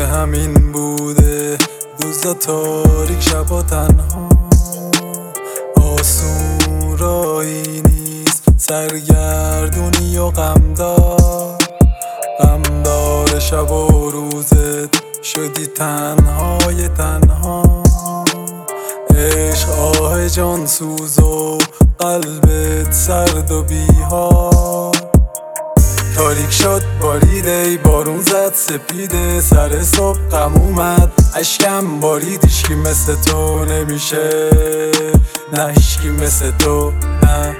دیگه همین بوده، روزا تاریک شبا تنها. آسون راهی نیست، سرگردونی و غمدار شب و روزت شدی تنهای تنها. عشق آه جان سوز و قلبت سرد و بی‌حال. تاریک شد باریده، بارون زد سپیده، سر صبح غم اومد اشکم بارید. هیچکی مثل تو نمیشه، نه هیچکی مثل تو، نه.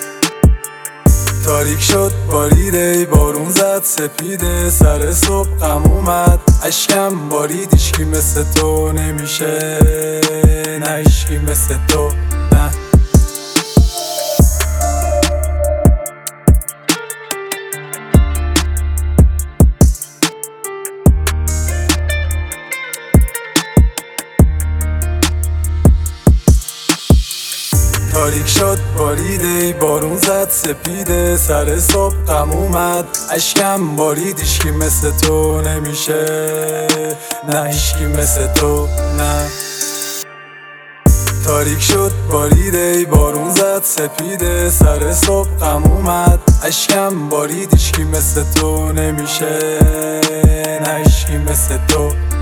تاریک شد باریده، بارون زد سپیده، سر صبح غم اومد اشکم بارید. هیچکی مثل تو نمیشه، نه هیچکی مثل تو، نه. تاریک شد باریده، بارون زد سپیده، سر صبح غم اومد اشکم بارید. هیچکی مثل تو نمیشه، نه هیچکی مثل تو، نه. تاریک شد باریده، بارون زد سپیده، سر صبح غم اومد اشکم بارید. هیچکی مثل تو نمیشه، نه هیچکی مثل تو.